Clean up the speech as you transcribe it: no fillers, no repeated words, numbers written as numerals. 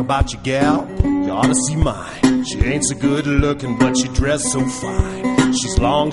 about your gal, you ought to see mine. She ain't so good looking, but she dressed so fine. She's long,